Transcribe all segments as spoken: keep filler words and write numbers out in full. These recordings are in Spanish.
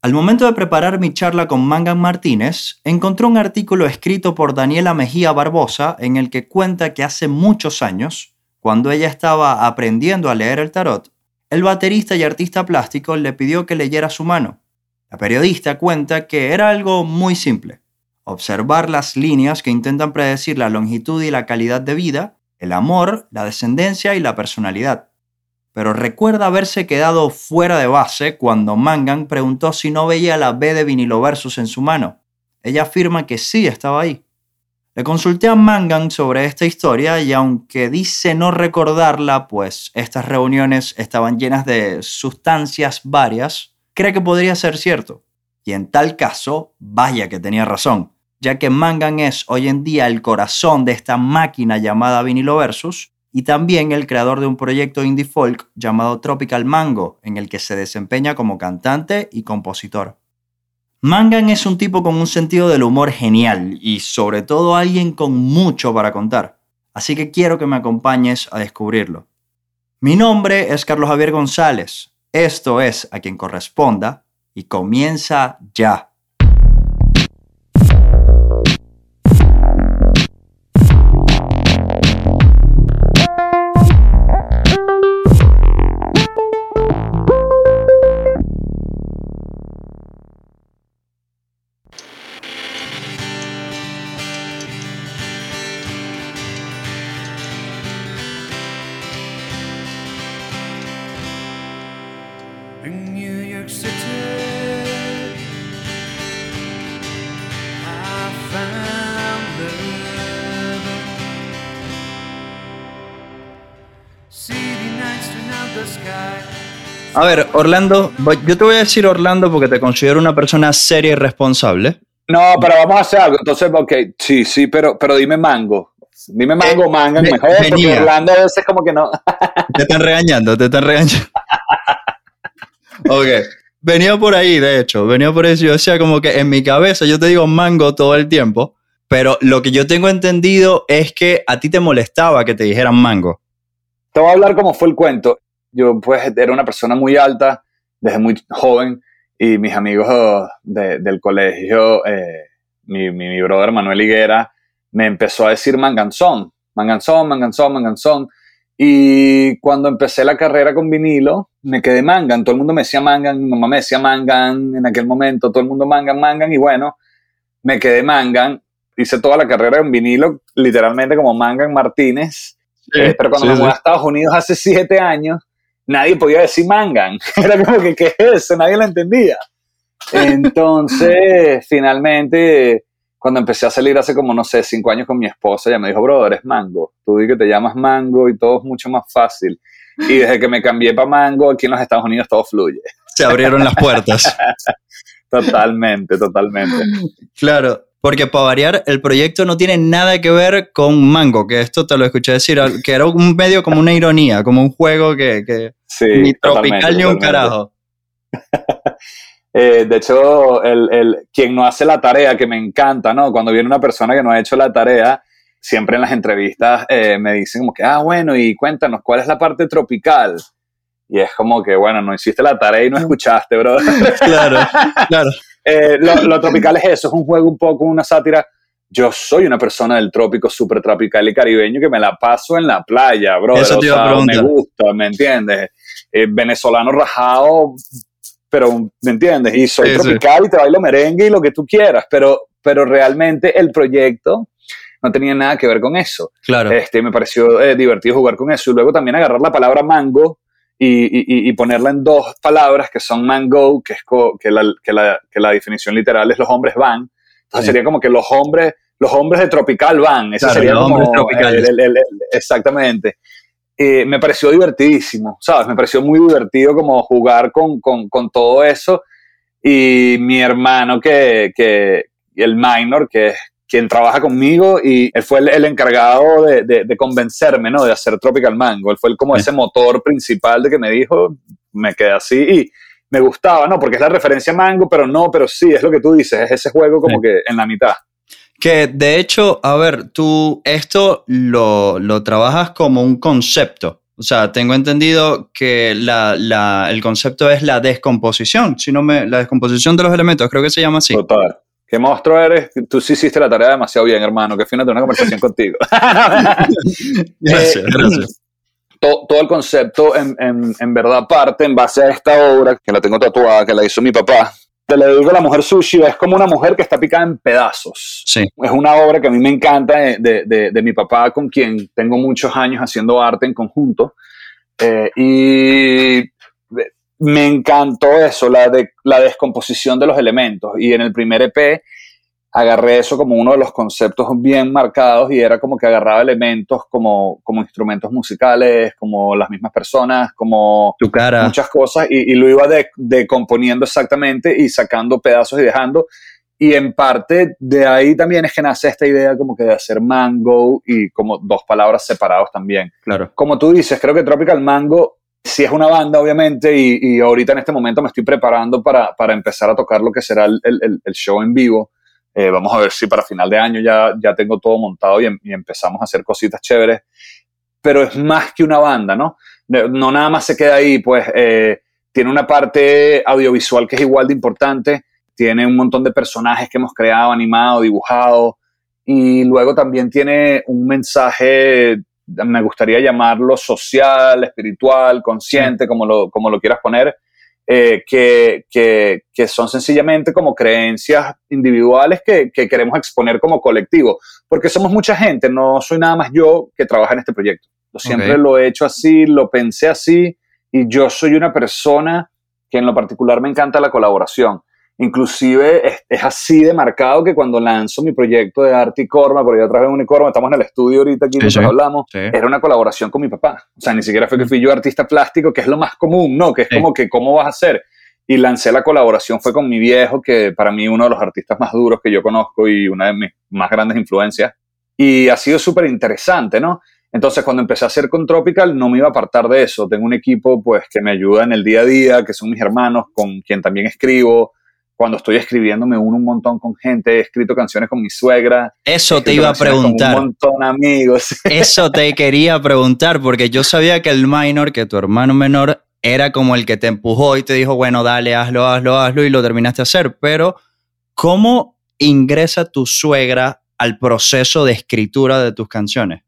Al momento de preparar mi charla con Mangan Martínez, encontré un artículo escrito por Daniela Mejía Barbosa en el que cuenta que hace muchos años, cuando ella estaba aprendiendo a leer el tarot, el baterista y artista plástico le pidió que leyera su mano. La periodista cuenta que era algo muy simple: observar las líneas que intentan predecir la longitud y la calidad de vida, el amor, la descendencia y la personalidad. Pero recuerda haberse quedado fuera de base cuando Mangan preguntó si no veía la B de Vinilo Versus en su mano. Ella afirma que sí estaba ahí. Le consulté a Mangan sobre esta historia y aunque dice no recordarla, pues estas reuniones estaban llenas de sustancias varias, cree que podría ser cierto. Y en tal caso, vaya que tenía razón, ya que Mangan es hoy en día el corazón de esta máquina llamada Vinilo Versus y también el creador de un proyecto indie folk llamado Tropical Mango, en el que se desempeña como cantante y compositor. Mangan es un tipo con un sentido del humor genial y sobre todo alguien con mucho para contar, así que quiero que me acompañes a descubrirlo. Mi nombre es Carlos Javier González, esto es A Quien Corresponda y comienza ya. A ver, Orlando, yo te voy a decir Orlando porque te considero una persona seria y responsable. No, pero vamos a hacer algo. Entonces, ok, sí, sí, pero, pero dime Mango. Dime Mango, eh, Mangan, mejor, venía. Porque Orlando a veces como que no. Te están regañando, te están regañando. Ok, venía por ahí, de hecho, venía por eso. Yo decía como que en mi cabeza yo te digo Mango todo el tiempo, pero lo que yo tengo entendido es que a ti te molestaba que te dijeran Mango. Te voy a hablar cómo fue el cuento. Yo pues era una persona muy alta desde muy joven y mis amigos de, del colegio, eh, mi, mi, mi brother Manuel Higuera, me empezó a decir Manganzón, Manganzón, Manganzón, Manganzón. Y cuando empecé la carrera con vinilo, me quedé Mangan. Todo el mundo me decía Mangan, mi mamá me decía Mangan en aquel momento, todo el mundo Mangan, Mangan. Y bueno, me quedé Mangan. Hice toda la carrera en vinilo, literalmente como Mangan Martínez. Sí, eh, pero cuando sí, me mudé sí. a Estados Unidos hace siete años, nadie podía decir Mangan. Era como que, ¿qué es eso? Nadie lo entendía. Entonces, finalmente, cuando empecé a salir hace como, no sé, cinco años con mi esposa, ella me dijo, brother, es Mango. Tú di que te llamas Mango y todo es mucho más fácil. Y desde que me cambié para Mango, aquí en los Estados Unidos todo fluye. Se abrieron las puertas. Totalmente, totalmente. Claro. Porque para variar, el proyecto no tiene nada que ver con Mango, que esto te lo escuché decir, que era un medio como una ironía, como un juego que, que sí, ni tropical ni un carajo. eh, de hecho, el, el, quien no hace la tarea, que me encanta, ¿no? Cuando viene una persona que no ha hecho la tarea, siempre en las entrevistas eh, me dicen como que, ah, bueno, y cuéntanos, ¿cuál es la parte tropical? Y es como que, bueno, no hiciste la tarea y no escuchaste, bro. Claro, claro. Eh, lo, lo tropical es eso, es un juego un poco, una sátira. Yo soy una persona del trópico súper tropical y caribeño que me la paso en la playa, bro. Eso te iba a preguntar. Me gusta, ¿me entiendes? Eh, venezolano rajado, pero, ¿me entiendes? Y soy sí, tropical sí. y te bailo merengue y lo que tú quieras, pero, pero realmente el proyecto no tenía nada que ver con eso. Claro. Este, me pareció eh, divertido jugar con eso y luego también agarrar la palabra mango Y, y, y ponerla en dos palabras que son mango, que, es co, que, la, que, la, que la definición literal es los hombres van. Entonces sí. sería como que los hombres, los hombres de tropical van. Ese claro, sería los como hombres tropicales. El, el, el, el, exactamente. Eh, me pareció divertidísimo, ¿sabes? Me pareció muy divertido como jugar con, con, con todo eso. Y mi hermano, que, que el minor, que es quien trabaja conmigo, y él fue el, el encargado de, de, de convencerme, ¿no? De hacer Tropical Mango. Él fue el, como sí. ese motor principal de que me dijo, me quedé así y me gustaba, ¿no? Porque es la referencia a Mango, pero no, pero sí, es lo que tú dices, es ese juego como sí. que en la mitad. Que de hecho, a ver, tú esto lo, lo trabajas como un concepto. O sea, tengo entendido que la, la, el concepto es la descomposición, si no me, la descomposición de los elementos, creo que se llama así. Total. ¿Qué monstruo eres? Tú sí hiciste la tarea demasiado bien, hermano. Qué fino tener una conversación contigo. Gracias, eh, gracias. Todo, todo el concepto, en, en, en verdad, parte en base a esta obra, que la tengo tatuada, que la hizo mi papá. Te le digo, La Mujer Sushi es como una mujer que está picada en pedazos. Sí. Es una obra que a mí me encanta de, de, de, de mi papá, con quien tengo muchos años haciendo arte en conjunto. Eh, y me encantó eso, la, de, la descomposición de los elementos. Y en el primer E P agarré eso como uno de los conceptos bien marcados y era como que agarraba elementos como, como instrumentos musicales, como las mismas personas, como tu cara, muchas cosas y, y lo iba de, decomponiendo exactamente y sacando pedazos y dejando. Y en parte de ahí también es que nace esta idea como que de hacer Mango y como dos palabras separados también. Claro. Como tú dices, creo que Tropical Mango sí es una banda, obviamente, y, y ahorita en este momento me estoy preparando para, para empezar a tocar lo que será el, el, el show en vivo. Eh, vamos a ver si para final de año ya, ya tengo todo montado y, y empezamos a hacer cositas chéveres. Pero es más que una banda, ¿no? No nada más se queda ahí, pues eh, tiene una parte audiovisual que es igual de importante. Tiene un montón de personajes que hemos creado, animado, dibujado. Y luego también tiene un mensaje, me gustaría llamarlo social, espiritual, consciente, sí. como, lo, como lo quieras poner. Eh, que, que, que son sencillamente como creencias individuales que, que queremos exponer como colectivo, porque somos mucha gente, no soy nada más yo que trabaja en este proyecto. Yo siempre okay. lo he hecho así, lo pensé así, y yo soy una persona que en lo particular me encanta la colaboración. Inclusive es, es así de marcado que cuando lanzo mi proyecto de arte y Corma, por ahí otra vez Unicorma, estamos en el estudio ahorita aquí, sí, nosotros sí. hablamos, sí. era una colaboración con mi papá. O sea, ni siquiera fue que fui yo artista plástico, que es lo más común, ¿no? Que es sí. como que, ¿cómo vas a hacer? Y lancé la colaboración, fue con mi viejo, que para mí uno de los artistas más duros que yo conozco y una de mis más grandes influencias. Y ha sido súper interesante, ¿no? Entonces, cuando empecé a hacer con Tropical, no me iba a apartar de eso. Tengo un equipo, pues, que me ayuda en el día a día, que son mis hermanos, con quien también escribo. Cuando estoy escribiendo me uno un montón con gente, he escrito canciones con mi suegra. Eso te iba a preguntar. Con un montón de amigos. Eso te quería preguntar, porque yo sabía que el minor, que tu hermano menor, era como el que te empujó y te dijo, bueno, dale, hazlo, hazlo, hazlo, y lo terminaste de hacer. Pero, ¿cómo ingresa tu suegra al proceso de escritura de tus canciones?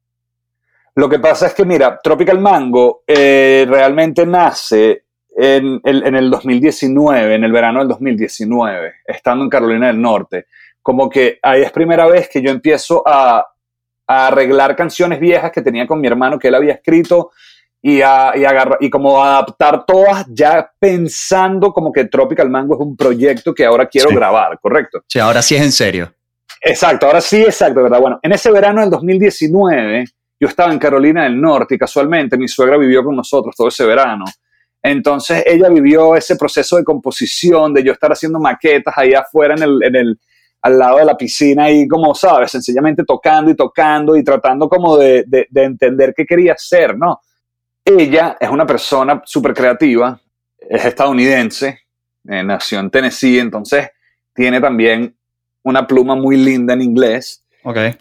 Lo que pasa es que, mira, Tropical Mango eh, realmente nace En el, en el dos mil diecinueve, en el verano del dos mil diecinueve, estando en Carolina del Norte. Como que ahí es primera vez que yo empiezo a, a arreglar canciones viejas que tenía con mi hermano que él había escrito y, a, y, agarra, y como adaptar todas ya pensando como que Tropical Mango es un proyecto que ahora quiero sí. grabar, ¿correcto? Sí, ahora sí es en serio. Exacto, ahora sí, exacto, ¿verdad? Bueno, en ese verano del dos mil diecinueve yo estaba en Carolina del Norte y casualmente mi suegra vivió con nosotros todo ese verano. Entonces ella vivió ese proceso de composición, de yo estar haciendo maquetas ahí afuera en el, en el, al lado de la piscina y como sabes, sencillamente tocando y tocando y tratando como de, de, de entender qué quería hacer, ¿no? Ella es una persona súper creativa, es estadounidense, eh, nació en Tennessee, entonces tiene también una pluma muy linda en inglés. Okay.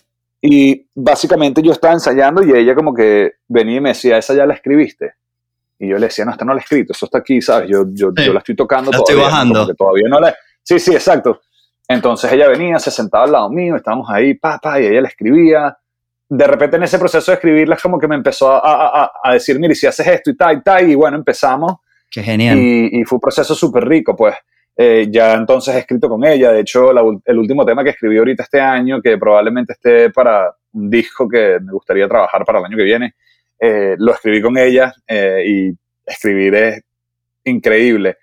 Y básicamente yo estaba ensayando y ella como que venía y me decía, ¿esa ya la escribiste? Y yo le decía, no, esta no la he escrito, eso está aquí, ¿sabes? Yo, yo, sí. yo la estoy tocando la todavía. Estoy bajando. ¿no? Porque todavía no la... Sí, sí, exacto. Entonces ella venía, se sentaba al lado mío, estábamos ahí, pa, pa, y ella le escribía. De repente en ese proceso de escribirla como que me empezó a, a, a decir, mire, si haces esto y tal y tal, y bueno, empezamos. Qué genial. Y, y fue un proceso súper rico, pues. Eh, ya entonces he escrito con ella. De hecho, la, el último tema que escribí ahorita este año, que probablemente esté para un disco que me gustaría trabajar para el año que viene, eh, lo escribí con ella eh, y escribir es increíble.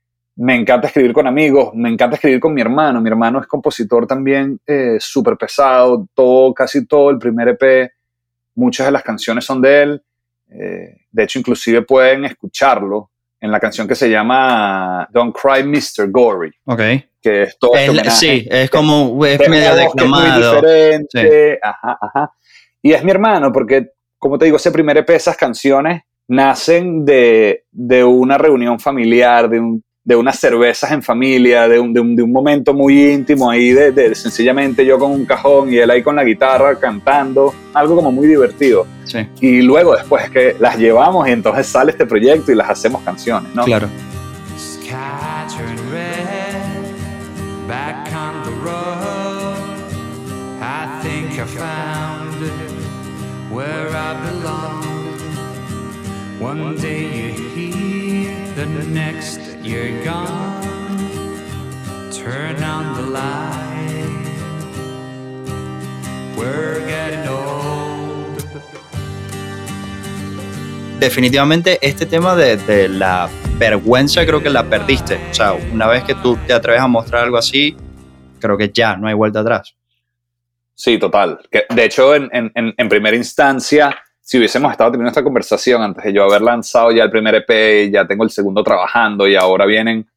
Me encanta escribir con amigos, me encanta escribir con mi hermano. Mi hermano es compositor también eh, súper pesado, todo, casi todo el primer E P, muchas de las canciones son de él. Eh, de hecho, inclusive pueden escucharlo en la canción que se llama Don't Cry mister Gory. Okay. Que es todo es, este sí, es como es de medio declamado. Es muy diferente. Sí. Ajá, ajá. Y es mi hermano, porque, como te digo, ese primer E P, esas canciones nacen de, de una reunión familiar, de un, de unas cervezas en familia, de un, de un, de un momento muy íntimo ahí, de, de sencillamente yo con un cajón y él ahí con la guitarra cantando, algo como muy divertido. Sí. Y luego después es que las llevamos y entonces sale este proyecto y las hacemos canciones, ¿no? Claro. Back on the road, I think I found where I belong. One day you're here, the next you're gone. Turn on the light, we're getting old. Definitivamente este tema de, de la vergüenza creo que la perdiste. O sea, una vez que tú te atreves a mostrar algo así, creo que ya no hay vuelta atrás. Sí, total. De hecho, en, en, en primera instancia, si hubiésemos estado teniendo esta conversación antes de yo haber lanzado ya el primer E P, ya tengo el segundo trabajando y ahora vienen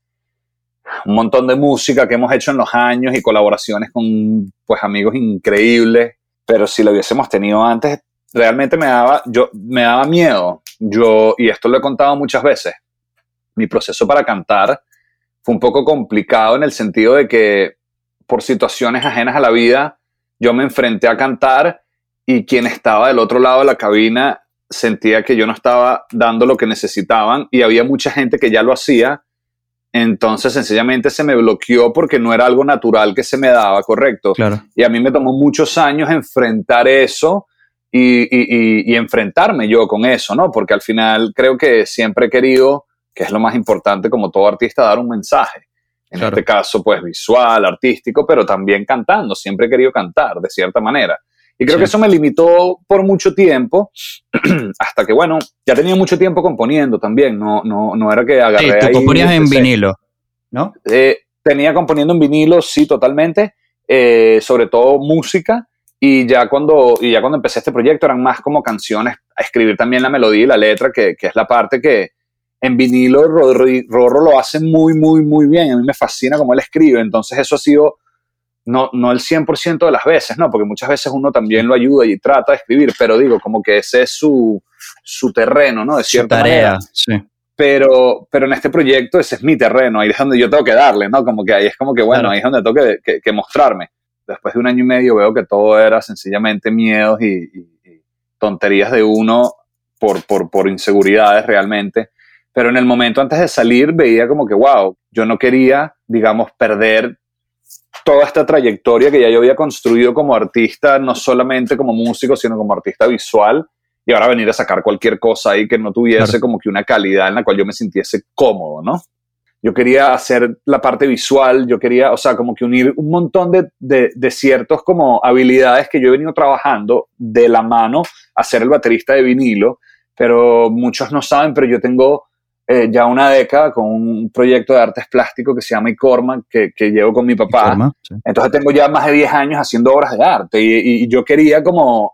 un montón de música que hemos hecho en los años y colaboraciones con pues amigos increíbles, pero si lo hubiésemos tenido antes, realmente me daba, yo, me daba miedo. Yo, y esto lo he contado muchas veces, mi proceso para cantar fue un poco complicado en el sentido de que por situaciones ajenas a la vida yo me enfrenté a cantar y quien estaba del otro lado de la cabina sentía que yo no estaba dando lo que necesitaban y había mucha gente que ya lo hacía, entonces sencillamente se me bloqueó porque no era algo natural que se me daba, correcto. Claro. Y a mí me tomó muchos años enfrentar eso y, y, y, y enfrentarme yo con eso, ¿no? Porque al final creo que siempre he querido, que es lo más importante como todo artista, dar un mensaje. En Claro. este caso, pues visual, artístico, pero también cantando. Siempre he querido cantar, de cierta manera. Y creo Sí. que eso me limitó por mucho tiempo, hasta que, bueno, ya tenía mucho tiempo componiendo también. No, no, no era que agarré Sí, tú ahí, componías en empecé. vinilo, ¿no? Eh, tenía componiendo en vinilo, sí, totalmente. Eh, sobre todo música. Y ya, cuando, y ya cuando empecé este proyecto eran más como canciones, a escribir también la melodía y la letra, que, que es la parte que en vinilo Rorro, Rorro lo hace muy, muy, muy bien. A mí me fascina cómo él escribe. Entonces eso ha sido, no, no el cien por ciento de las veces, ¿no? Porque muchas veces uno también lo ayuda y trata de escribir, pero digo, como que ese es su, su terreno, ¿no? De cierta Su tarea, manera. sí. Pero, pero en este proyecto ese es mi terreno, ahí es donde yo tengo que darle, ¿no? Como que ahí es como que, bueno, Claro. ahí es donde tengo que, que, que mostrarme. Después de un año y medio veo que todo era sencillamente miedos y, y, y tonterías de uno por, por, por inseguridades realmente. Pero en el momento antes de salir veía como que, wow, yo no quería, digamos, perder toda esta trayectoria que ya yo había construido como artista, no solamente como músico, sino como artista visual, y ahora venir a sacar cualquier cosa ahí que no tuviese Claro. como que una calidad en la cual yo me sintiese cómodo, ¿no? Yo quería hacer la parte visual, yo quería, o sea, como que unir un montón de, de, de ciertos como habilidades que yo he venido trabajando de la mano a ser el baterista de vinilo, pero muchos no saben, pero yo tengo eh, ya una década con un proyecto de artes plásticos que se llama Icorma, que, que llevo con mi papá. Forma, sí. Entonces tengo ya más de diez años haciendo obras de arte y, y yo quería como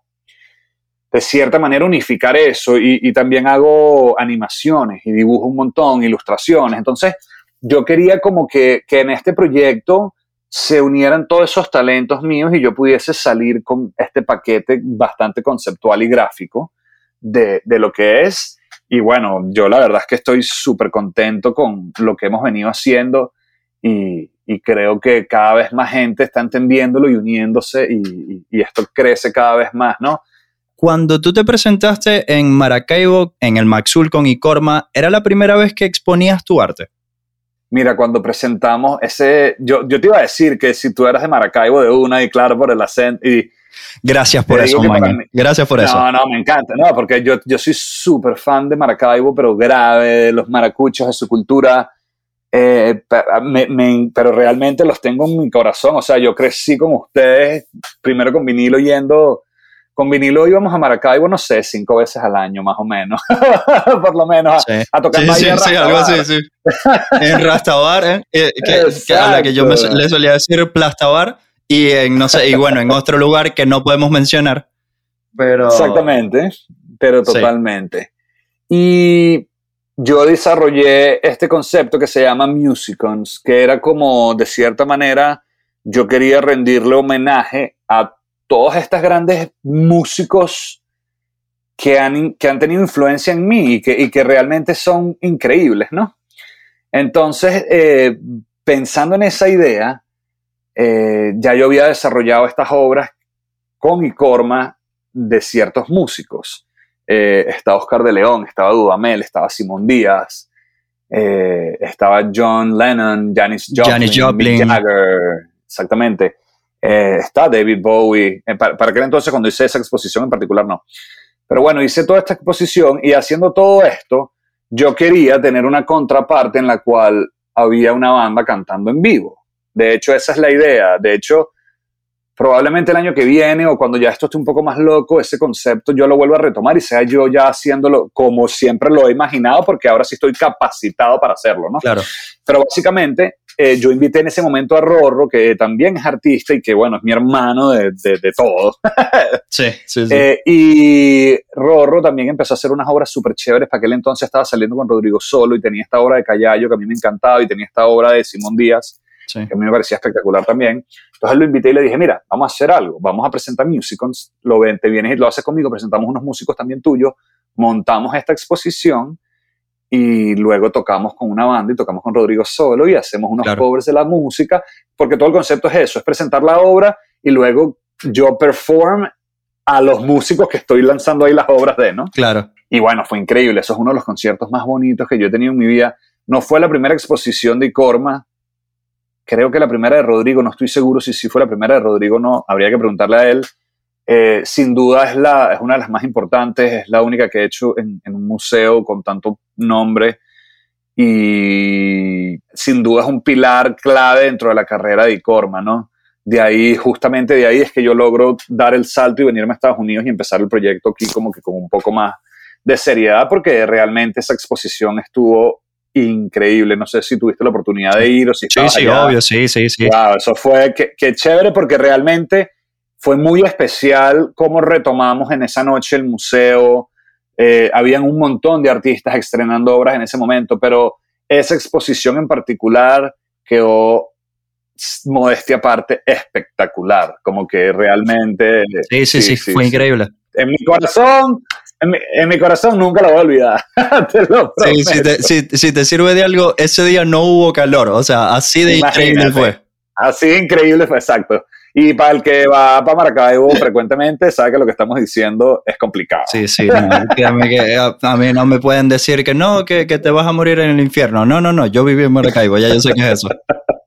de cierta manera unificar eso y, y también hago animaciones y dibujo un montón, ilustraciones. Entonces yo quería como que, que en este proyecto se unieran todos esos talentos míos y yo pudiese salir con este paquete bastante conceptual y gráfico de, de lo que es. Y bueno, yo la verdad es que estoy súper contento con lo que hemos venido haciendo y, y creo que cada vez más gente está entendiéndolo y uniéndose y, y, y esto crece cada vez más, ¿no? Cuando tú te presentaste en Maracaibo, en el Maxul con Icorma, ¿era la primera vez que exponías tu arte? Mira, cuando presentamos ese... Yo, yo te iba a decir que si tú eras de Maracaibo de una y claro por el acento y... Gracias por Te eso, digo que para Maña. mí- Gracias por No, eso. no, me encanta, no, porque yo, yo soy súper fan de Maracaibo, pero grave, de los maracuchos, de su cultura, eh, pa- me- me- pero realmente los tengo en mi corazón. O sea, yo crecí con ustedes, primero con vinilo yendo, con vinilo íbamos a Maracaibo, no sé, cinco veces al año más o menos, por lo menos, a, Sí, a tocar sí, Bahía sí, sí, Rastabar. algo así, sí. En Rastabar, ¿eh? Eh, que, que a la que yo me, Exacto. le solía decir Plastabar, y en, no sé, y bueno, en otro lugar que no podemos mencionar, pero... Exactamente, pero Sí. totalmente. Y yo desarrollé este concepto que se llama Musicons, que era como, de cierta manera, yo quería rendirle homenaje a todos estos grandes músicos que han, que han tenido influencia en mí y que, y que realmente son increíbles, ¿no? Entonces, eh, pensando en esa idea, eh, ya yo había desarrollado estas obras con Ikorma de ciertos músicos. Eh, estaba Oscar de León, estaba Dudamel, estaba Simón Díaz, eh, estaba John Lennon, Janis Joplin, Janis Joplin. Mick Jagger, exactamente. Eh, está David Bowie. Eh, para, para aquel entonces, cuando hice esa exposición en particular, no. Pero bueno, hice toda esta exposición y haciendo todo esto, yo quería tener una contraparte en la cual había una banda cantando en vivo. De hecho, esa es la idea. De hecho, probablemente el año que viene o cuando ya esto esté un poco más loco, ese concepto yo lo vuelvo a retomar y sea yo ya haciéndolo como siempre lo he imaginado, porque ahora sí estoy capacitado para hacerlo, ¿no? Claro. Pero básicamente eh, yo invité en ese momento a Rorro, que también es artista y que, bueno, es mi hermano de, de, de todos. Sí, sí, sí. Eh, y Rorro también empezó a hacer unas obras súper chéveres. Para aquel entonces estaba saliendo con Rodrigo Solo y tenía esta obra de Callayo que a mí me encantaba y tenía esta obra de Simón Díaz, Sí. que a mí me parecía espectacular también. Entonces lo invité y le dije, mira, vamos a hacer algo, vamos a presentar Musicons, lo ven, te vienes y lo haces conmigo, presentamos unos músicos también tuyos, montamos esta exposición y luego tocamos con una banda y tocamos con Rodrigo Solo y hacemos unos Claro. covers de la música, porque todo el concepto es eso, es presentar la obra y luego yo perform a los músicos que estoy lanzando ahí las obras de, ¿no? Claro. Y bueno, fue increíble, eso es uno de los conciertos más bonitos que yo he tenido en mi vida. No fue la primera exposición de Ikorma, creo que la primera de Rodrigo, no estoy seguro si sí fue la primera de Rodrigo o no, habría que preguntarle a él. Eh, sin duda es, la, es una de las más importantes, es la única que he hecho en, en un museo con tanto nombre y sin duda es un pilar clave dentro de la carrera de Ikorma, ¿no? De ahí, justamente de ahí es que yo logro dar el salto y venirme a Estados Unidos y empezar el proyecto aquí como que con un poco más de seriedad, porque realmente esa exposición estuvo increíble. No sé si tuviste la oportunidad de ir o si Sí, estabas sí, allá. obvio, sí, sí, sí. Wow, eso fue que, que chévere, porque realmente fue muy especial cómo retomamos en esa noche el museo. Eh, habían un montón de artistas estrenando obras en ese momento, pero esa exposición en particular quedó, modestia aparte, espectacular. Como que realmente... Sí, sí, sí, sí, fue sí. increíble. En mi corazón... En mi, en mi corazón nunca lo voy a olvidar. Te lo prometo. Sí, si, te, si, si te sirve de algo, ese día no hubo calor. O sea, así de Imagínate, increíble fue. Así de increíble fue, exacto. Y para el que va para Maracaibo frecuentemente, sabe que lo que estamos diciendo es complicado. Sí, sí. No, créame que a, a mí no me pueden decir que no, que, que te vas a morir en el infierno. No, no, no. Yo viví en Maracaibo, ya yo sé qué es eso.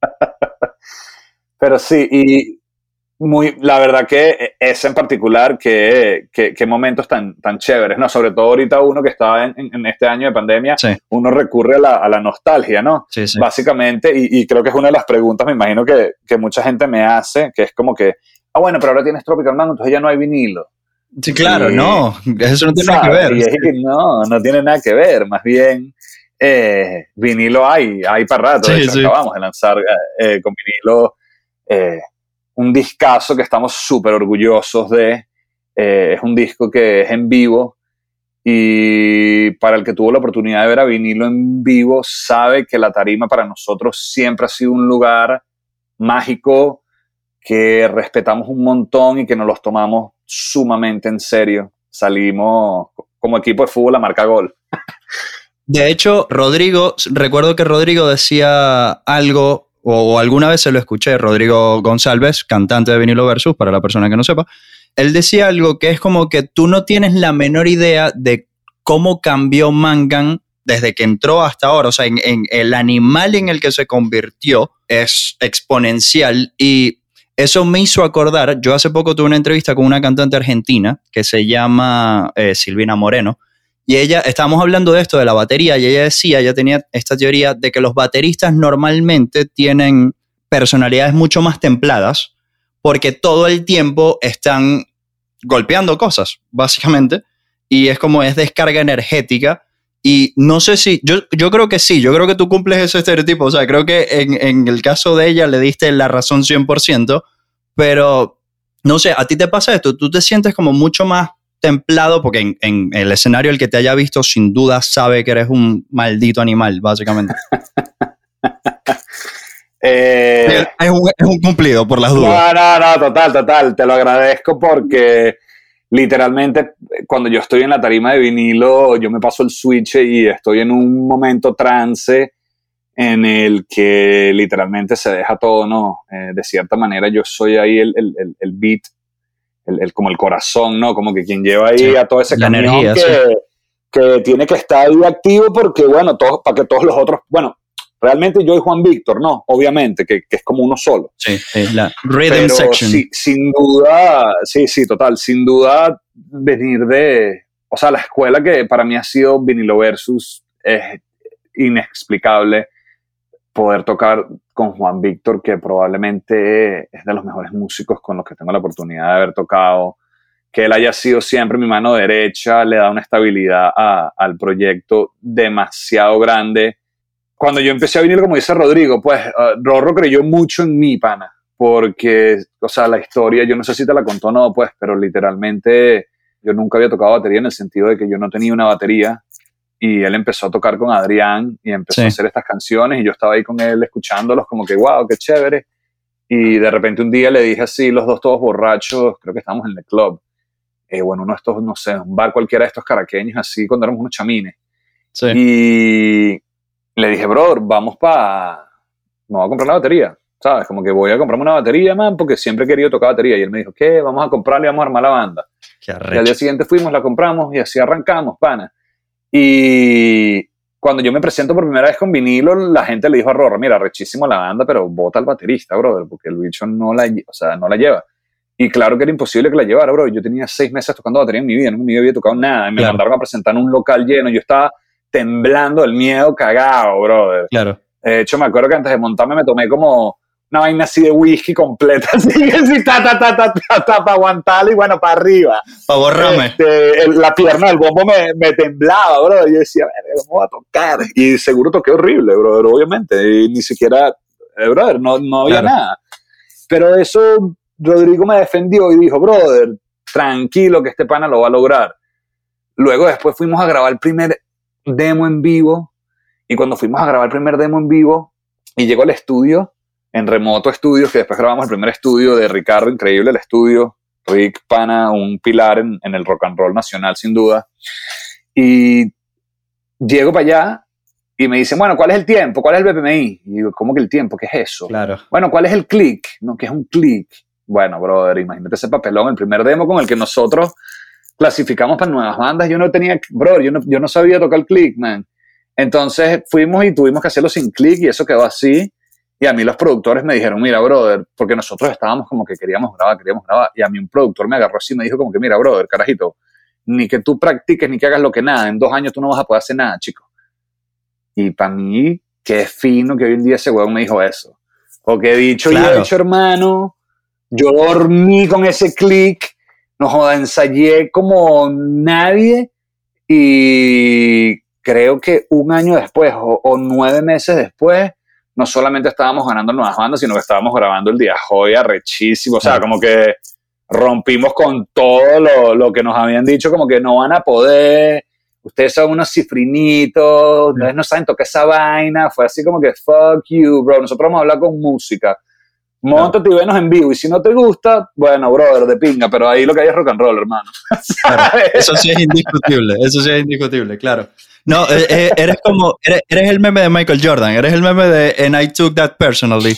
Pero sí, y... Muy, la verdad que ese en particular, que, que, que momentos tan, tan chéveres, ¿no? Sobre todo ahorita uno que está en, en este año de pandemia, sí. Uno recurre a la, a la nostalgia, ¿no? Sí, sí. Básicamente, y, y creo que es una de las preguntas, me imagino que, que mucha gente me hace, que es como que, ah, bueno, pero ahora tienes Tropical Mango, entonces ya no hay vinilo. Sí, claro, y, no, eso no tiene ¿sabes? nada que ver. Y es que no, no tiene nada que ver, más bien... Eh, vinilo hay, hay para rato, sí, de hecho sí. acabamos de lanzar eh, con vinilo... Eh, un discazo que estamos súper orgullosos de. Eh, es un disco que es en vivo y para el que tuvo la oportunidad de ver a vinilo en vivo sabe que la tarima para nosotros siempre ha sido un lugar mágico que respetamos un montón y que nos los tomamos sumamente en serio. Salimos como equipo de fútbol a marcar gol. De hecho, Rodrigo, recuerdo que Rodrigo decía algo, o alguna vez se lo escuché, Rodrigo González, cantante de Vinilo Versus, para la persona que no sepa, él decía algo que es como que tú no tienes la menor idea de cómo cambió Mangan desde que entró hasta ahora. O sea, en, en el animal en el que se convirtió es exponencial y eso me hizo acordar, yo hace poco tuve una entrevista con una cantante argentina que se llama eh, Silvina Moreno, y ella, estábamos hablando de esto, de la batería, y ella decía, ella tenía esta teoría de que los bateristas normalmente tienen personalidades mucho más templadas porque todo el tiempo están golpeando cosas, básicamente, y es como es descarga energética, y no sé si, yo, yo creo que sí, yo creo que tú cumples ese estereotipo, o sea, creo que en, en el caso de ella le diste la razón cien por ciento, pero no sé, ¿a ti te pasa esto? ¿Tú te sientes como mucho más templado? Porque en, en el escenario el que te haya visto sin duda sabe que eres un maldito animal, básicamente. eh, es, un, es un cumplido, por las dudas. No, no, no, total, total. Te lo agradezco porque literalmente cuando yo estoy en la tarima de vinilo, yo me paso el switch y estoy en un momento trance en el que literalmente se deja todo, ¿no? Eh, de cierta manera yo soy ahí el, el, el, el beat, el, el, como el corazón, ¿no? Como que quien lleva ahí sí, a todo ese camión energía, que, sí. que tiene que estar ahí activo porque, bueno, todos, para que todos los otros, bueno, realmente yo y Juan Víctor, no, obviamente, que, que es como uno solo. Sí, sí, la rhythm Pero section. Sí, sin duda, sí, sí, total, sin duda venir de, o sea, la escuela que para mí ha sido Vinilo Versus es inexplicable poder tocar con Juan Víctor, que probablemente es de los mejores músicos con los que tengo la oportunidad de haber tocado, que él haya sido siempre mi mano derecha, le da una estabilidad a, al proyecto demasiado grande. Cuando yo empecé a venir, como dice Rodrigo, pues uh, Rorro creyó mucho en mí, pana, porque, o sea, la historia, yo no sé si te la contó o no, pues, pero literalmente yo nunca había tocado batería en el sentido de que yo no tenía una batería y él empezó a tocar con Adrián y empezó sí. a hacer estas canciones y yo estaba ahí con él escuchándolos como que, wow, qué chévere. Y de repente un día le dije así, los dos todos borrachos, creo que estábamos en el club, eh, bueno, uno de estos, no sé, un bar cualquiera de estos caraqueños así, cuando éramos unos chamines. Sí. Y le dije, brother, vamos para... me voy a comprar la batería, ¿sabes? Como que voy a comprarme una batería, man, porque siempre he querido tocar batería. Y él me dijo, ¿qué? Vamos a comprarla y vamos a armar la banda. Qué arrecho. Y al día siguiente fuimos, la compramos y así arrancamos, pana. Y cuando yo me presento por primera vez con vinilo, la gente le dijo a Rorro, mira, rechísimo la banda, pero bota al baterista, brother, porque el bicho no la, o sea, no la lleva. Y claro que era imposible que la llevara, bro. Yo tenía seis meses tocando batería en mi vida, nunca me había tocado nada. Y me claro. mandaron a presentar en un local lleno. Yo estaba temblando del miedo, cagado, brother. Claro. De hecho, me acuerdo que antes de montarme me tomé como una vaina así de whisky completa, así, así, ta, ta, ta, ta, ta, ta, para aguantarla y bueno, para arriba. Para borrarme. Este, el, la pierna del bombo me, me temblaba, brother. Y yo decía, ¿cómo va a tocar? Y seguro toqué horrible, brother, obviamente. Y ni siquiera, eh, brother, no, no había claro. nada. Pero eso, Rodrigo me defendió y dijo, brother, tranquilo que este pana lo va a lograr. Luego después fuimos a grabar el primer demo en vivo y cuando fuimos a grabar el primer demo en vivo y llegó al estudio, en Remoto Estudios, que después grabamos el primer estudio de Ricardo, increíble el estudio, Rick, pana, un pilar en, en el rock and roll nacional sin duda, y llego para allá y me dicen, bueno, ¿cuál es el tiempo? ¿Cuál es el B P M I? Y digo, ¿cómo que el tiempo? ¿Qué es eso? Claro. Bueno, ¿cuál es el click? No, ¿qué es un click? Bueno, brother, imagínate ese papelón, el primer demo con el que nosotros clasificamos para nuevas bandas. Yo no tenía, brother, yo no, yo no sabía tocar el click, man. Entonces fuimos y tuvimos que hacerlo sin click y eso quedó así. Y a mí los productores me dijeron, mira, brother, porque nosotros estábamos como que queríamos grabar, queríamos grabar. Y a mí un productor me agarró así y me dijo como que, mira, brother, carajito, ni que tú practiques ni que hagas lo que nada. En dos años tú no vas a poder hacer nada, chico. Y para mí, qué fino que hoy en día ese huevón me dijo eso. Porque dicho claro. y hecho, hermano, yo dormí con ese click, no joda, ensayé como nadie y creo que un año después o, o nueve meses después, no solamente estábamos ganando nuevas bandas, sino que estábamos grabando el Día Joya rechísimo. O sea, claro. como que rompimos con todo lo, lo que nos habían dicho, como que no van a poder, ustedes son unos cifrinitos, ustedes no saben tocar esa vaina. Fue así como que, fuck you, bro. Nosotros vamos a hablar con música. Móntate claro. y venos en vivo. Y si no te gusta, bueno, brother, de pinga. Pero ahí lo que hay es rock and roll, hermano. Claro. Eso sí es indiscutible. Eso sí es indiscutible, claro. No, eh, eres como, eres, eres el meme de Michael Jordan, eres el meme de And I Took That Personally.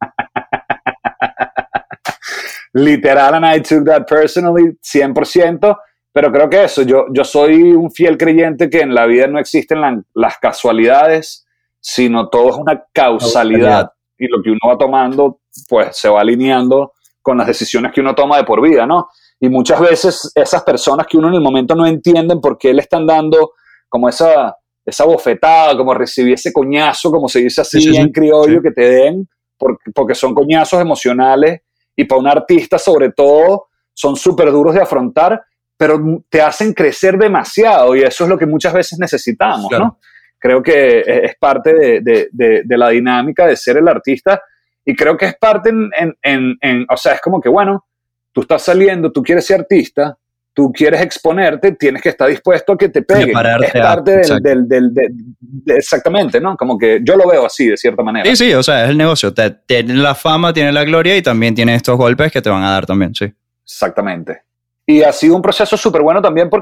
Literal, And I Took That Personally, cien por ciento, pero creo que eso, yo, yo soy un fiel creyente que en la vida no existen la, las casualidades, sino todo es una causalidad, y lo que uno va tomando, pues se va alineando con las decisiones que uno toma de por vida, ¿no? Y muchas veces esas personas que uno en el momento no entienden por qué le están dando como esa, esa bofetada, como recibir ese coñazo, como se dice así sí, sí, en criollo, sí. que te den, porque, porque son coñazos emocionales y para un artista sobre todo son súper duros de afrontar, pero te hacen crecer demasiado y eso es lo que muchas veces necesitamos, claro. ¿no? Creo que es parte de, de, de, de la dinámica de ser el artista y creo que es parte en, en, en, en, o sea, es como que bueno, tú estás saliendo, tú quieres ser artista, tú quieres exponerte, tienes que estar dispuesto a que te peguen. Es parte del, del, del, del, del... Exactamente, ¿no? Como que yo lo veo así, de cierta manera. Sí, sí, o sea, es el negocio. Te, tiene la fama, tiene la gloria y también tiene estos golpes que te van a dar también, sí. Exactamente. Y ha sido un proceso súper bueno también porque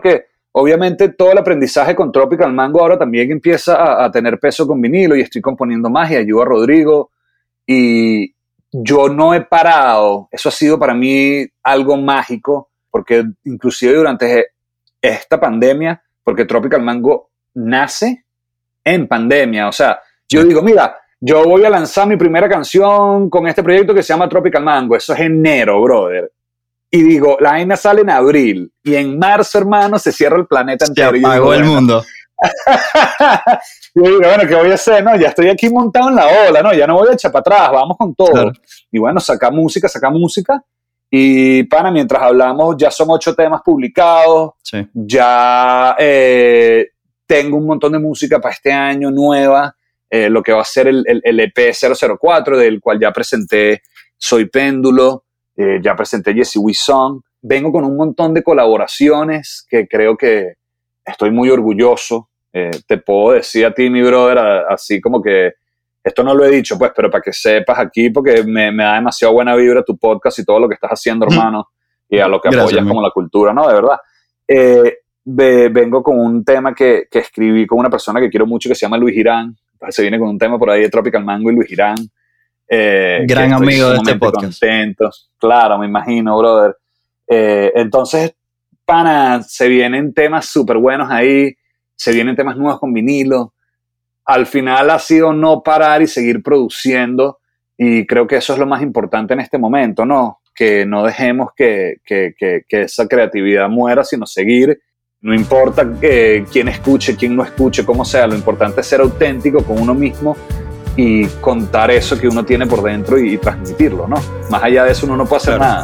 obviamente todo el aprendizaje con Tropical Mango ahora también empieza a, a tener peso con vinilo y estoy componiendo más y ayudo a Rodrigo y yo no he parado. Eso ha sido para mí algo mágico porque inclusive durante esta pandemia, porque Tropical Mango nace en pandemia, o sea, yo digo, mira, yo voy a lanzar mi primera canción con este proyecto que se llama Tropical Mango, eso es enero, brother. Y digo, la vaina sale en abril y en marzo, hermano, se cierra el planeta entero. Se apagó el mundo. Y yo digo, bueno, ¿qué voy a hacer? No, ya estoy aquí montado en la ola, no, ya no voy a echar para atrás, vamos con todo. Claro. Y bueno, saca música, saca música. Y pana, mientras hablamos, ya son ocho temas publicados. Sí. Ya eh, tengo un montón de música para este año nueva. Eh, lo que va a ser el, el, el E P cero cero cuatro, del cual ya presenté Soy Péndulo. Eh, ya presenté Jesse We Song. Vengo con un montón de colaboraciones que creo que estoy muy orgulloso. Eh, te puedo decir a ti, mi brother, a, así como que esto no lo he dicho, pues, pero para que sepas aquí, porque me, me da demasiado buena vibra tu podcast y todo lo que estás haciendo, hermano, y a lo que Gracias, apoyas man. como la cultura, ¿no? De verdad. Eh, ve, vengo con un tema que, que escribí con una persona que quiero mucho que se llama Luis Girán. Entonces se viene con un tema por ahí de Tropical Mango y Luis Girán. Eh, Gran amigo de este podcast. Contento. Claro, me imagino, brother. Eh, entonces, pana, se vienen temas súper buenos ahí, se vienen temas nuevos con vinilo. Al final ha sido no parar y seguir produciendo y creo que eso es lo más importante en este momento, ¿no? Que no dejemos que, que, que, que esa creatividad muera, sino seguir. No importa que, quién escuche, quién no escuche, cómo sea, lo importante es ser auténtico con uno mismo y contar eso que uno tiene por dentro y, y transmitirlo, ¿no? Más allá de eso uno no puede hacer claro. nada.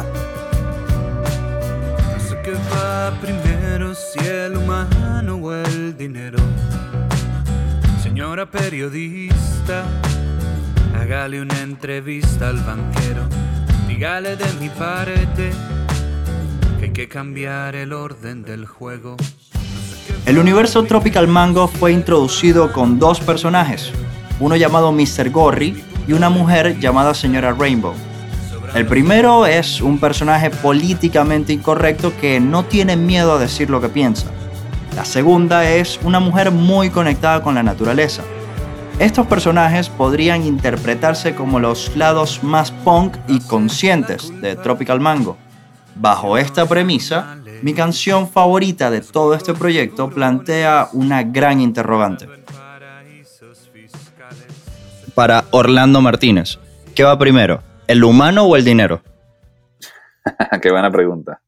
No sé qué va primero, si el humano o el dinero. Señora periodista, hágale una entrevista al banquero. Dígale de mi parte que hay que cambiar el orden del juego. El universo Tropical Mango fue introducido con dos personajes, uno llamado mister Gorry y una mujer llamada Señora Rainbow. El primero es un personaje políticamente incorrecto que no tiene miedo a decir lo que piensa. La segunda es una mujer muy conectada con la naturaleza. Estos personajes podrían interpretarse como los lados más punk y conscientes de Tropical Mango. Bajo esta premisa, mi canción favorita de todo este proyecto plantea una gran interrogante. Para Orlando Martínez, ¿qué va primero, el humano o el dinero? Qué buena pregunta.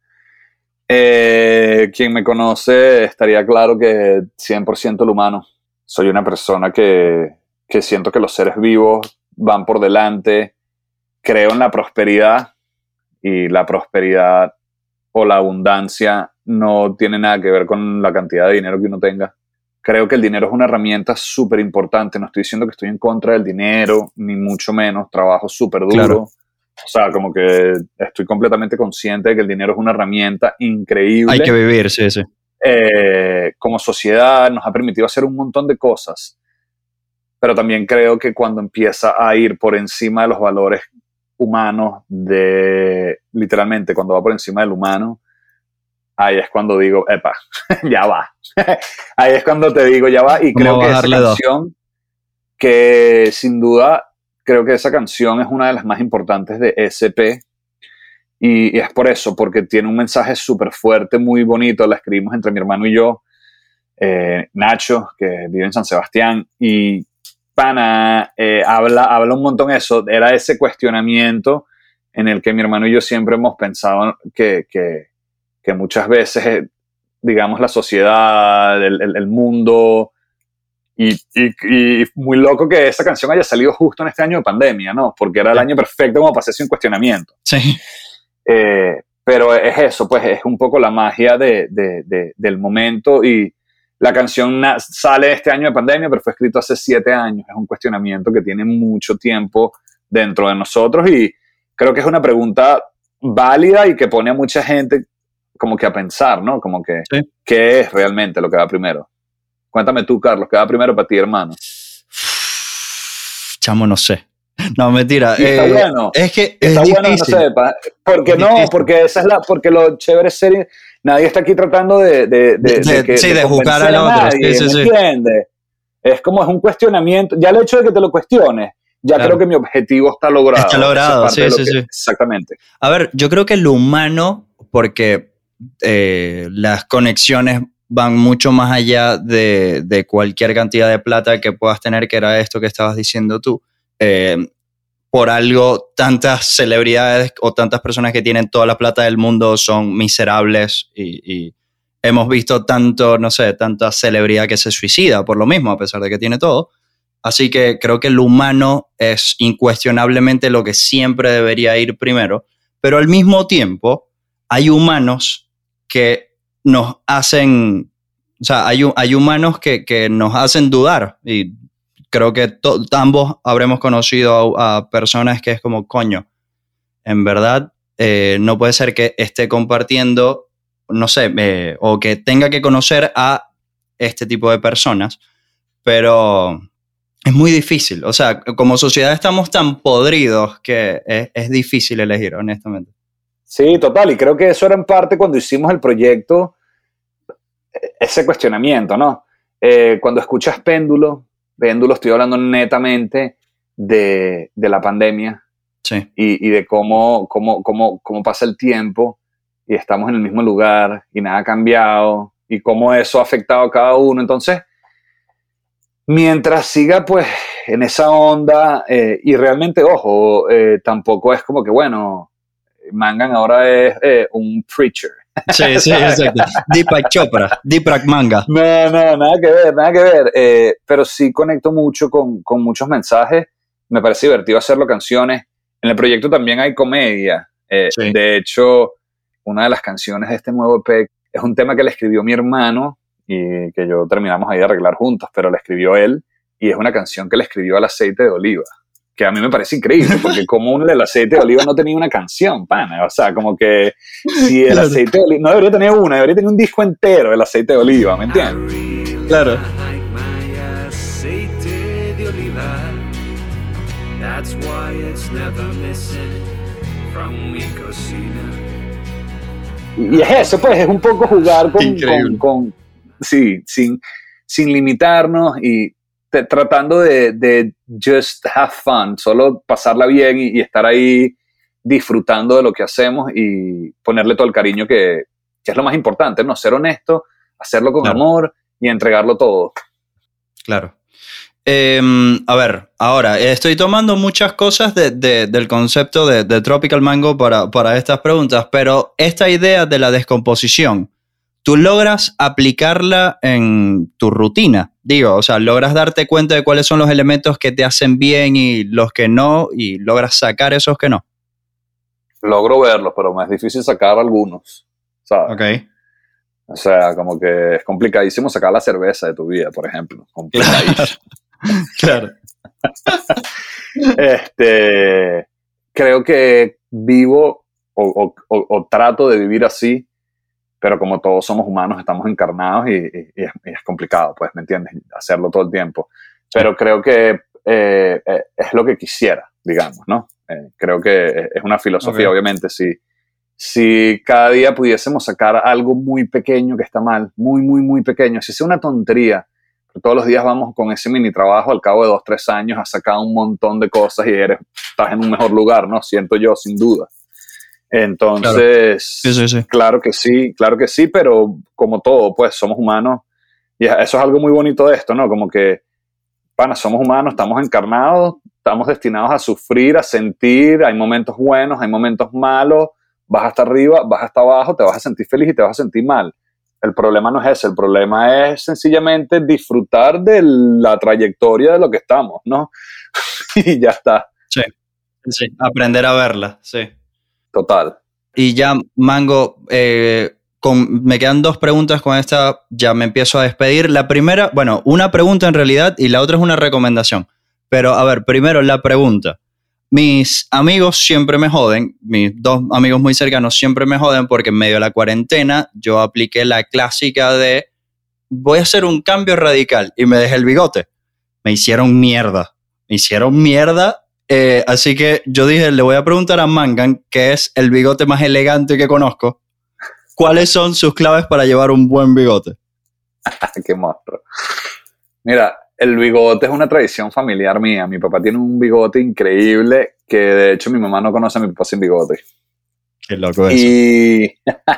Eh, quien me conoce estaría claro que cien por ciento el humano. Soy una persona que, que siento que los seres vivos van por delante. Creo en la prosperidad y la prosperidad o la abundancia no tiene nada que ver con la cantidad de dinero que uno tenga. Creo que el dinero es una herramienta súper importante. No estoy diciendo que estoy en contra del dinero, ni mucho menos. Trabajo súper duro. Claro. O sea, como que estoy completamente consciente de que el dinero es una herramienta increíble. Hay que vivir, sí, sí. Eh, como sociedad nos ha permitido hacer un montón de cosas. Pero también creo que cuando empieza a ir por encima de los valores humanos, de literalmente cuando va por encima del humano, ahí es cuando digo, epa, ya va. Ahí es cuando te digo, ya va. Y creo que esa canción, dos. que sin duda, creo que esa canción es una de las más importantes de S P. Y, y es por eso, porque tiene un mensaje súper fuerte, muy bonito. La escribimos entre mi hermano y yo, eh, Nacho, que vive en San Sebastián. Y pana, eh, habla, habla un montón eso. Era ese cuestionamiento en el que mi hermano y yo siempre hemos pensado que... que que muchas veces, digamos, la sociedad, el, el, el mundo, y, y, y muy loco que esa canción haya salido justo en este año de pandemia, ¿no? Porque era el año perfecto como para hacerse un cuestionamiento. Sí. Eh, pero es eso, pues es un poco la magia de, de, de, del momento, y la canción sale este año de pandemia, pero fue escrito hace siete años. Es un cuestionamiento que tiene mucho tiempo dentro de nosotros, y creo que es una pregunta válida y que pone a mucha gente como que a pensar, ¿no? Como que, sí. ¿Qué es realmente lo que va primero? Cuéntame tú, Carlos, ¿qué va primero para ti, hermano? Chamo, no sé. No, mentira. Y está eh, bueno. Es que está es bueno difícil. que no sepa. Porque es no, difícil. porque esa es la, porque lo chévere es ser, nadie está aquí tratando de, de, de, de, de, que, sí, de, de juzgar al otro. Nadie, sí, sí, ¿me sí. entiendes? Es como es un cuestionamiento. Ya el hecho de que te lo cuestiones, ya Claro. creo que mi objetivo está logrado. Está logrado, Esa es parte sí, de lo sí, que, sí. exactamente. A ver, yo creo que lo humano, porque eh, las conexiones van mucho más allá de, de cualquier cantidad de plata que puedas tener, que era esto que estabas diciendo tú. Eh, por algo, tantas celebridades o tantas personas que tienen toda la plata del mundo son miserables y, y hemos visto tanto, no sé, tanta celebridad que se suicida por lo mismo, a pesar de que tiene todo. Así que creo que lo humano es incuestionablemente lo que siempre debería ir primero, pero al mismo tiempo hay humanos que nos hacen, o sea, hay, hay humanos que, que nos hacen dudar y creo que to, ambos habremos conocido a, a personas que es como, coño, en verdad eh, no puede ser que esté compartiendo, no sé, eh, o que tenga que conocer a este tipo de personas, pero es muy difícil. O sea, como sociedad estamos tan podridos que es, es difícil elegir, honestamente. Sí, total, y creo que eso era en parte cuando hicimos el proyecto, ese cuestionamiento, ¿no? Eh, cuando escuchas Péndulo, Péndulo estoy hablando netamente de, de la pandemia sí. y, y de cómo, cómo, cómo, cómo pasa el tiempo y estamos en el mismo lugar y nada ha cambiado y cómo eso ha afectado a cada uno. Entonces, mientras siga pues en esa onda eh, y realmente, ojo, eh, tampoco es como que, bueno, Mangan ahora es eh, un preacher. Sí, sí, exacto. Deepak Chopra, Deepak Manga. No, no, nada que ver, nada que ver. Eh, pero sí conecto mucho con, con muchos mensajes. Me parece divertido hacerlo canciones. En el proyecto también hay comedia. Eh, Sí. De hecho, una de las canciones de este nuevo E P es un tema que le escribió mi hermano y que yo terminamos ahí de arreglar juntos, pero le escribió él y es una canción que le escribió al aceite de oliva. Que a mí me parece increíble, porque como uno del aceite de oliva no tenía una canción, pana. O sea, como que si el Claro. aceite de oliva... No debería tener una, debería tener un disco entero del aceite de oliva, ¿me entiendes? Claro. Aceite de oliva. That's why it's never missing from mi cocina. Y es eso, pues, es un poco jugar con... Increíble. con, con sí, sin, sin limitarnos y te, tratando de, de just have fun, solo pasarla bien y, y estar ahí disfrutando de lo que hacemos y ponerle todo el cariño que, que es lo más importante, ¿no? Ser honesto, hacerlo con Claro. amor y entregarlo todo. Claro. Eh, a ver, ahora, estoy tomando muchas cosas de, de, del concepto de, de Tropical Mango para, para estas preguntas, pero esta idea de la descomposición, ¿tú logras aplicarla en tu rutina? Digo, o sea, ¿logras darte cuenta de cuáles son los elementos que te hacen bien y los que no, y logras sacar esos que no? Logro verlos, pero me es difícil sacar algunos, ¿sabes? Ok. O sea, como que es complicadísimo sacar la cerveza de tu vida, por ejemplo. Complicadísimo. Claro. Este, creo que vivo o, o, o, o trato de vivir así, pero como todos somos humanos, estamos encarnados y, y, y, es, y es complicado, pues, ¿me entiendes? Hacerlo todo el tiempo. Pero creo que eh, eh, es lo que quisiera, digamos, ¿no? Eh, creo que es una filosofía, Okay. obviamente, si, si cada día pudiésemos sacar algo muy pequeño que está mal, muy, muy, muy pequeño, si sea una tontería, pero todos los días vamos con ese mini trabajo, al cabo de dos, tres años has sacado un montón de cosas y eres, estás en un mejor lugar, ¿no? Siento yo, sin duda. Entonces, claro. Sí, sí, sí. claro que sí, claro que sí, pero como todo, pues somos humanos y eso es algo muy bonito de esto, ¿no? Como que, pana, somos humanos, estamos encarnados, estamos destinados a sufrir, a sentir, hay momentos buenos, hay momentos malos, vas hasta arriba, vas hasta abajo, te vas a sentir feliz y te vas a sentir mal. El problema no es ese, el problema es sencillamente disfrutar de la trayectoria de lo que estamos, ¿no? Y ya está. Sí, sí, aprender a verla, sí. Total. Y ya, Mango, eh, con, me quedan dos preguntas con esta, ya me empiezo a despedir. La primera, bueno, una pregunta en realidad y la otra es una recomendación. Pero, a ver, primero la pregunta. Mis amigos siempre me joden, mis dos amigos muy cercanos siempre me joden porque en medio de la cuarentena yo apliqué la clásica de voy a hacer un cambio radical y me dejé el bigote. Me hicieron mierda, me hicieron mierda. Eh, así que yo dije, le voy a preguntar a Mangan, que es el bigote más elegante que conozco, ¿cuáles son sus claves para llevar un buen bigote? ¡Qué monstruo! Mira, el bigote es una tradición familiar mía. Mi papá tiene un bigote increíble que de hecho mi mamá no conoce a mi papá sin bigote. Qué loco eso. Y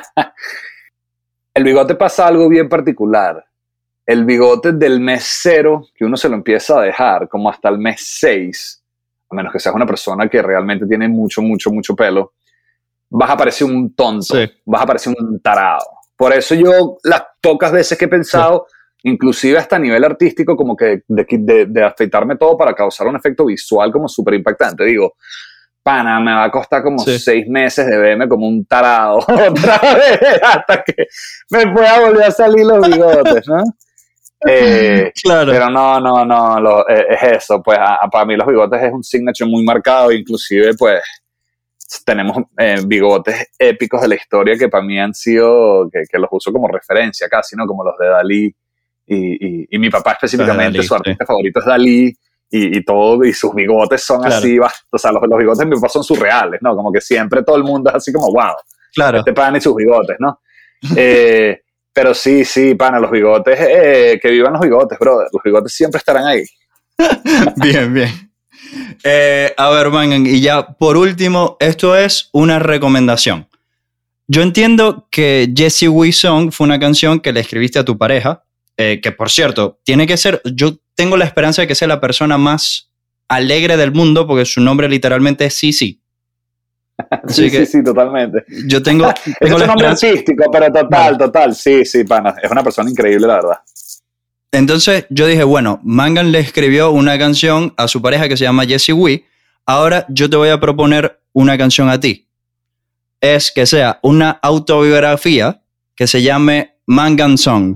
el bigote pasa algo bien particular. El bigote del mes cero, que uno se lo empieza a dejar, como hasta el mes seis, a menos que seas una persona que realmente tiene mucho, mucho, mucho pelo, vas a parecer un tonto, sí. Vas a parecer un tarado. Por eso yo, las pocas veces que he pensado... Sí. Inclusive hasta a nivel artístico, como que de, de, de afeitarme todo para causar un efecto visual como súper impactante. Digo, pana, me va a costar como sí. seis meses de verme como un tarado otra vez hasta que me pueda volver a salir los bigotes, ¿no? Eh, claro. Pero no, no, no, lo, eh, es eso. Pues a, a, para mí los bigotes es un signature muy marcado. Inclusive, pues, tenemos eh, bigotes épicos de la historia que para mí han sido, que, que los uso como referencia casi, ¿no? Como los de Dalí. Y, y, y mi papá específicamente, Dalí, su artista sí. favorito es Dalí y, y todo, y sus bigotes son claro. así, o sea, los, los bigotes de mi papá son surreales, ¿no? Como que siempre todo el mundo es así como, wow, claro. este pana y sus bigotes, ¿no? eh, pero sí, sí, pana, los bigotes, eh, que vivan los bigotes, brother, los bigotes siempre estarán ahí. Bien, bien. Eh, a ver, Mangan, y ya por último, esto es una recomendación. Yo entiendo que Jessie Wee Song fue una canción que le escribiste a tu pareja. Eh, que por cierto, tiene que ser, yo tengo la esperanza de que sea la persona más alegre del mundo, porque su nombre literalmente es Sisi. Sí, sí, sí, totalmente. Yo tengo, tengo es un nombre artístico, pero total, total, sí, sí, pana, es una persona increíble, la verdad. Entonces yo dije, bueno, Mangan le escribió una canción a su pareja que se llama Jessie Wee, ahora yo te voy a proponer una canción a ti. Es que sea una autobiografía que se llame Mangan Song.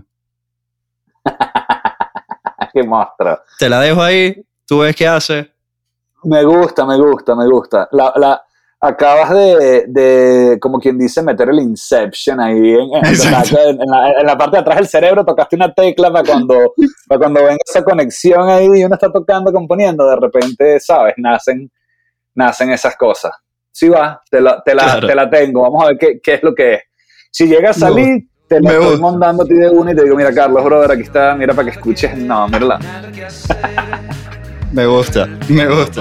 Qué monstruo. Te la dejo ahí, tú ves qué hace. Me gusta, me gusta, me gusta. La, la, acabas de, de, como quien dice, meter el Inception ahí en, en, en, en, la, en la parte de atrás del cerebro. Tocaste una tecla para cuando, para cuando venga esa conexión ahí y uno está tocando, componiendo. De repente, ¿sabes? Nacen, nacen esas cosas. Sí va, te la, te la, claro. te la tengo. Vamos a ver qué, qué es lo que es. Si llega a salir... No. Te lo estoy mandando a ti de una y te digo, mira, Carlos, brother, aquí está, mira para que escuches. No, mírala. Me gusta, me gusta.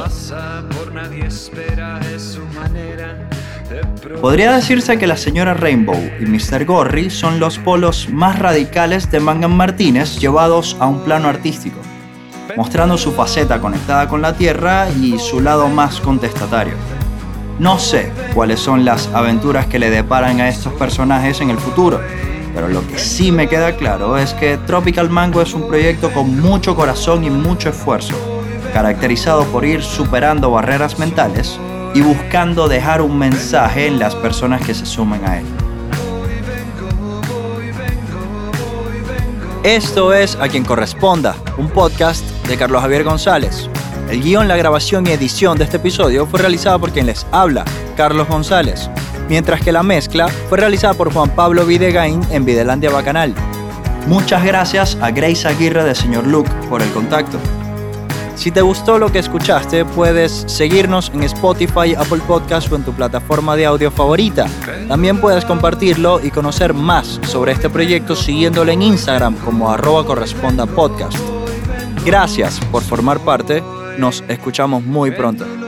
Podría decirse que la señora Rainbow y mister Gorry son los polos más radicales de Mangan Martínez llevados a un plano artístico, mostrando su faceta conectada con la tierra y su lado más contestatario. No sé cuáles son las aventuras que le deparan a estos personajes en el futuro, pero lo que sí me queda claro es que Tropical Mango es un proyecto con mucho corazón y mucho esfuerzo, caracterizado por ir superando barreras mentales y buscando dejar un mensaje en las personas que se sumen a él. Esto es A Quien Corresponda, un podcast de Carlos Javier González. El guión, la grabación y edición de este episodio fue realizada por quien les habla, Carlos González, mientras que la mezcla fue realizada por Juan Pablo Videgain en Videlandia Bacanal. Muchas gracias a Grace Aguirre de Señor Luke por el contacto. Si te gustó lo que escuchaste, puedes seguirnos en Spotify, Apple Podcast o en tu plataforma de audio favorita. También puedes compartirlo y conocer más sobre este proyecto siguiéndolo en Instagram como arroba corresponda podcast. Gracias por formar parte. Nos escuchamos muy pronto.